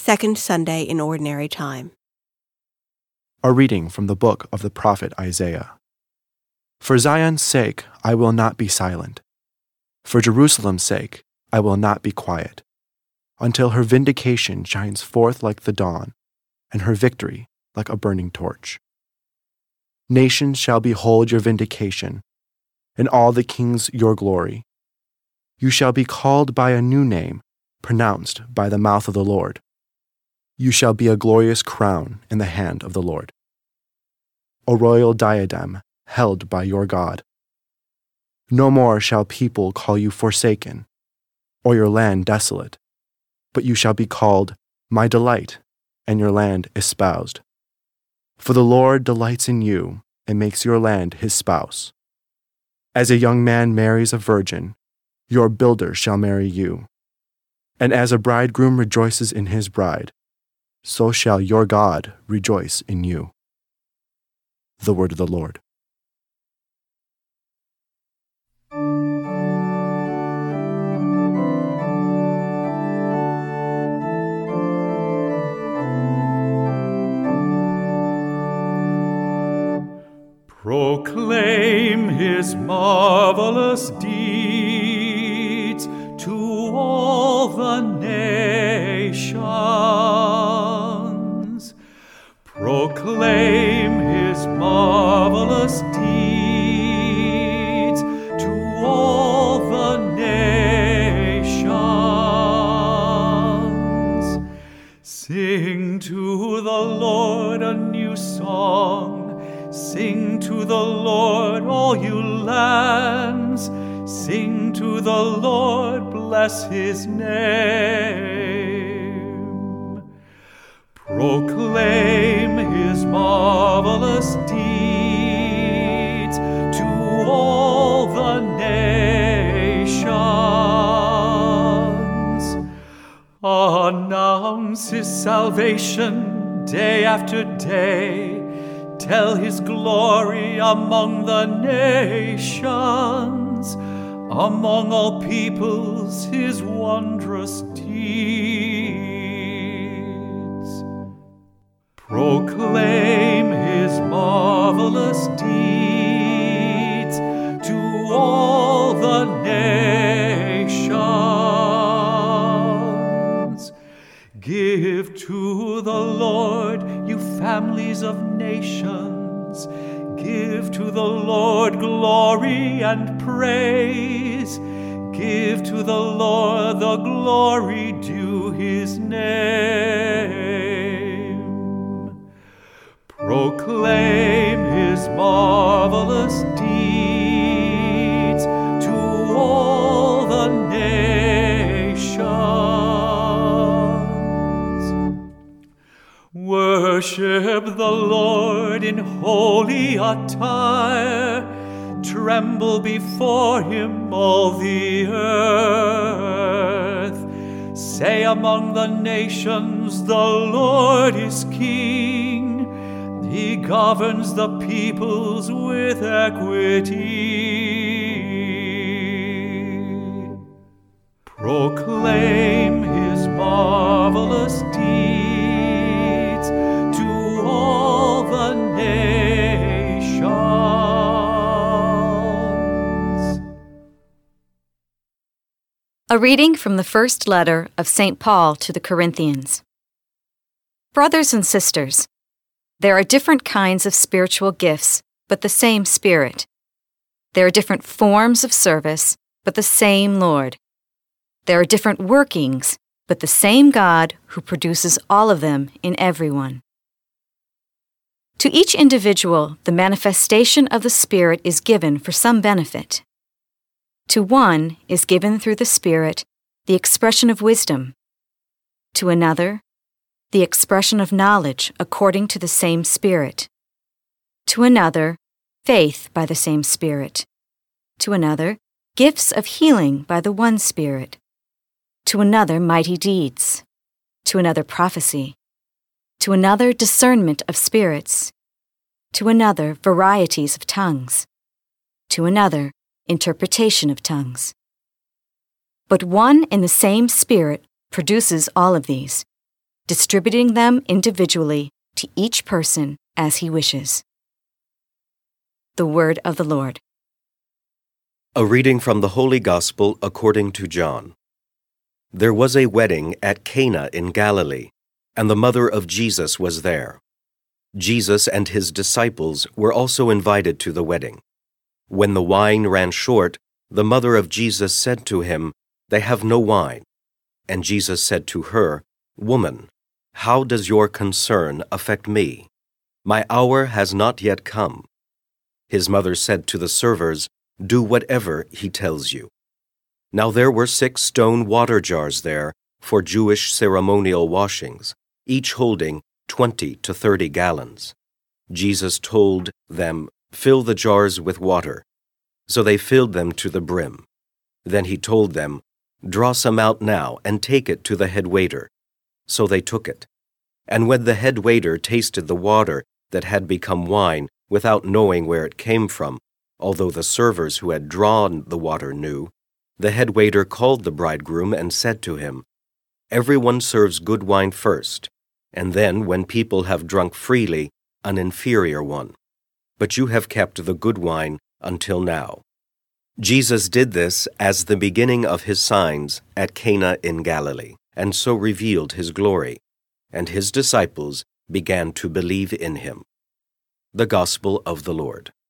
Second Sunday in Ordinary Time. A reading from the book of the prophet Isaiah. For Zion's sake I will not be silent. For Jerusalem's sake I will not be quiet, until her vindication shines forth like the dawn, and her victory like a burning torch. Nations shall behold your vindication, and all the kings your glory. You shall be called by a new name, pronounced by the mouth of the Lord. You shall be a glorious crown in the hand of the Lord, a royal diadem held by your God. No more shall people call you forsaken, or your land desolate, but you shall be called my delight, and your land espoused. For the Lord delights in you, and makes your land his spouse. As a young man marries a virgin, your builder shall marry you. And as a bridegroom rejoices in his bride, so shall your God rejoice in you. The word of the Lord. Proclaim his marvelous deeds to all the nations. Proclaim his marvelous deeds to all the nations. Sing to the Lord a new song. Sing to the Lord, all you lands. Sing to the Lord, bless his name. Proclaim his marvelous deeds to all the nations. Announce his salvation day after day. Tell his glory among the nations, among all peoples his wondrous deeds. Proclaim his marvelous deeds to all the nations. Give to the Lord, you families of nations. Give to the Lord glory and praise. Give to the Lord the glory due his name. Proclaim his marvelous deeds to all the nations. Worship the Lord in holy attire. Tremble before him, all the earth. Say among the nations, the Lord is king. He governs the peoples with equity. Proclaim his marvelous deeds to all the nations. A reading from the first letter of St. Paul to the Corinthians. Brothers and sisters, there are different kinds of spiritual gifts, but the same Spirit. There are different forms of service, but the same Lord. There are different workings, but the same God who produces all of them in everyone. To each individual, the manifestation of the Spirit is given for some benefit. To one is given through the Spirit the expression of wisdom. To another, the expression of knowledge according to the same Spirit. To another, faith by the same Spirit. To another, gifts of healing by the one Spirit. To another, mighty deeds. To another, prophecy. To another, discernment of spirits. To another, varieties of tongues. To another, interpretation of tongues. But one and the same Spirit produces all of these, distributing them individually to each person as he wishes. The word of the Lord. A reading from the Holy Gospel according to John. There was a wedding at Cana in Galilee, and the mother of Jesus was there. Jesus and his disciples were also invited to the wedding. When the wine ran short, the mother of Jesus said to him, "They have no wine." And Jesus said to her, "Woman, how does your concern affect me? My hour has not yet come." His mother said to the servers, "Do whatever he tells you." Now there were 6 stone water jars there for Jewish ceremonial washings, each holding 20 to 30 gallons. Jesus told them, "Fill the jars with water." So they filled them to the brim. Then he told them, "Draw some out now and take it to the head waiter." So they took it. And when the head waiter tasted the water that had become wine without knowing where it came from, although the servers who had drawn the water knew, the head waiter called the bridegroom and said to him, "Everyone serves good wine first, and then, when people have drunk freely, an inferior one. But you have kept the good wine until now." Jesus did this as the beginning of his signs at Cana in Galilee, and so revealed his glory, and his disciples began to believe in him. The Gospel of the Lord.